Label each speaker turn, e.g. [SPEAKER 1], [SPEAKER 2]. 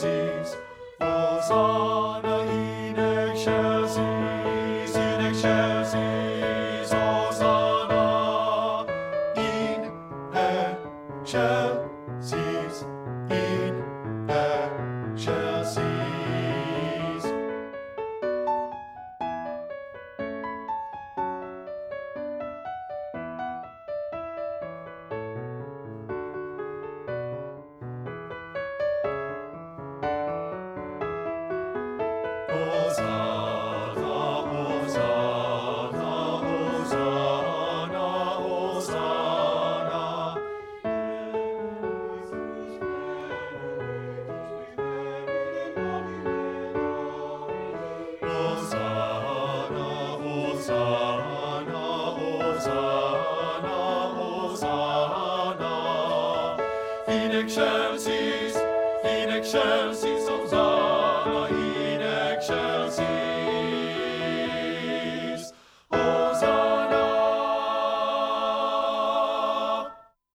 [SPEAKER 1] excelsis, Hosanna in excelsis, Hosanna in excelsis, in excelsis. Hosanna, Hosanna, Hosanna, Hosanna. Hosanna, Hosanna, Hosanna, Hosanna. In excelsis, Hosanna.